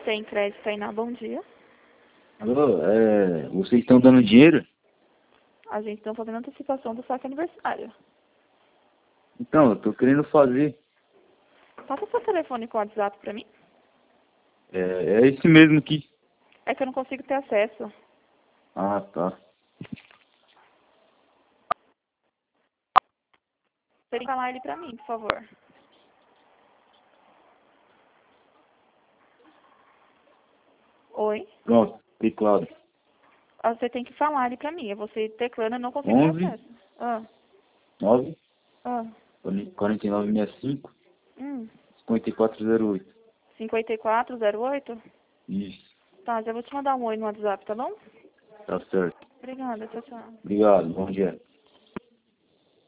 Tem crédito Tainá, bom dia. Alô, vocês estão dando dinheiro? A gente está fazendo antecipação do saque aniversário. Então, eu tô querendo fazer. Passa seu telefone com o WhatsApp pra mim. É esse mesmo aqui. É que eu não consigo ter acesso. Ah, tá. Você tem que falar ele pra mim, por favor. Oi? Pronto, teclado. Você tem que falar ele pra mim. É você teclando, eu não consigo ter 11 acesso. Ah, 9 ah. 4965 Hum. 5408. 5408? Isso, Tá, já vou te mandar um oi no WhatsApp, tá bom? tá certo. Obrigada, tchau, tchau. Obrigado, bom dia.